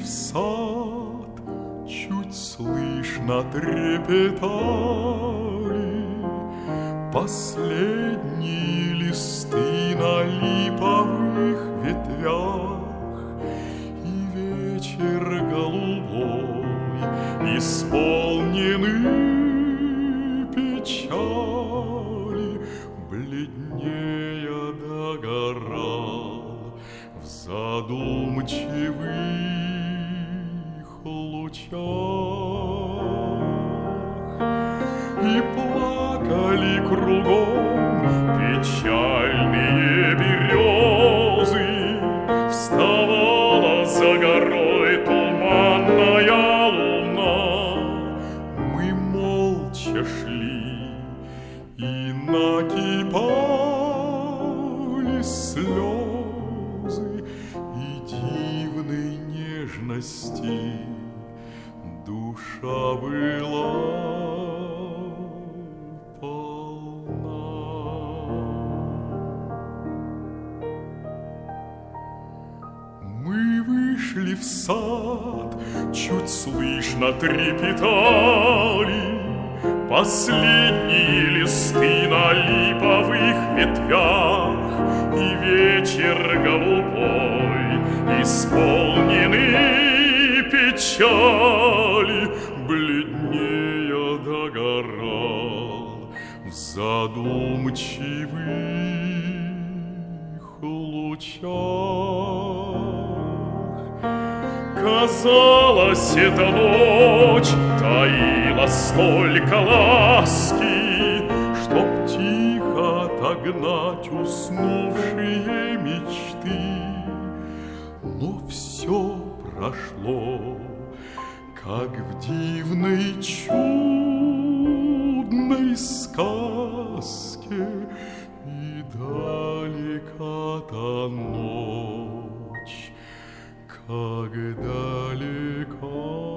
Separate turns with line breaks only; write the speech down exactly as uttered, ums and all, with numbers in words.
в сад, чуть слышно трепетали последние листы на липовых ветвях, и вечер голубой, исполненный печали, бледнее догорал в задумчивых лучах. И плакали кругом печальные березы, вставала за горой туманная луна. Мы молча шли, и накипали слезы, и дивной нежности душа была полна. Мы вышли в сад, чуть слышно трепетали последние листы на липовых ветвях, и вечер голубой, исполненный печали, бледнее догорал в задумчивых лучах. Казалось, эта ночь таила столько ласки, чтоб тихо отогнать уснувшие мечты. Но все прошло, как в дивной чудной сказке, и далека та ночь, как далека